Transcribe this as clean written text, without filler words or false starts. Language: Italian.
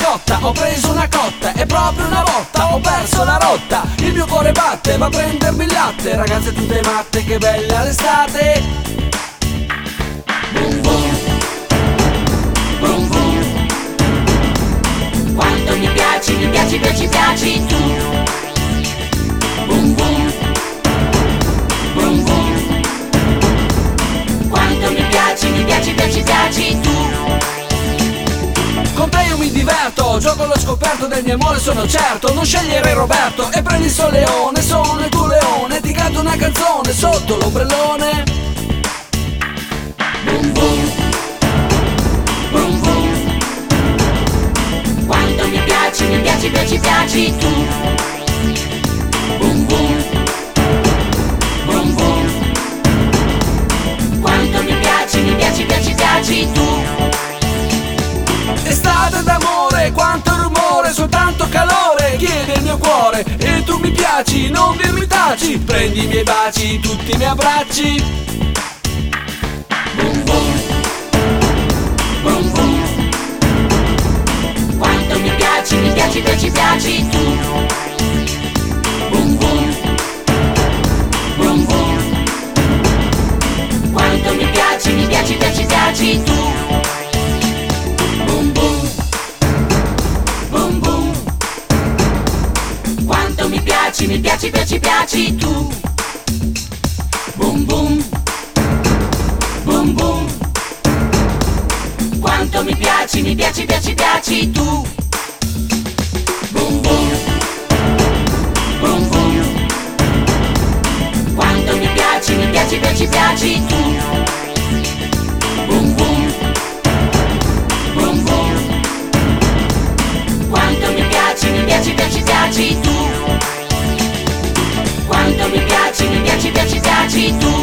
cotta, ho preso una cotta e proprio una volta ho perso la rotta. Il mio cuore batte, va a prendermi il latte. Ragazze tutte matte, che bella l'estate. Boom boom, boom boom. Quanto mi piaci, mi piaci, piaci, piaci tu. Boom boom, boom boom. Quanto mi piaci, mi piaci, piaci, piaci tu. Con te io mi diverto, gioco allo scoperto del mio amore, sono certo. Non scegliere Roberto e prendi il leone. Sono il tuo leone, ti canto una canzone sotto l'ombrellone. Boom boom, boom boom. Quanto mi piaci, mi piaci, piaci, piaci tu. Boom boom, boom boom. Quanto mi piaci, mi piaci, piaci, piaci tu. Estate d'amore, quanto rumore, soltanto calore, chiede il mio cuore. E tu mi piaci, non dirmi taci, prendi i miei baci, tutti i miei abbracci. Boom boom, boom boom. Quanto mi piaci, mi piaci, piaci, piaci tu. Boom boom, boom boom. Quanto mi piaci, mi piaci, piaci, piaci tu. Boom boom, boom boom. Quanto mi piaci, mi piaci, piaci, piaci tu. Boom boom, boom boom. Quanto mi piaci, mi piaci, piaci, piaci tu. Boom boom, boom boom. Quanto mi piaci, mi piaci, piaci, piaci tu. Boom boom, boom boom. Quanto mi piaci, mi piaci, piaci, piaci tu. Quanto mi piaci, mi piaci, piaci, piaci tu.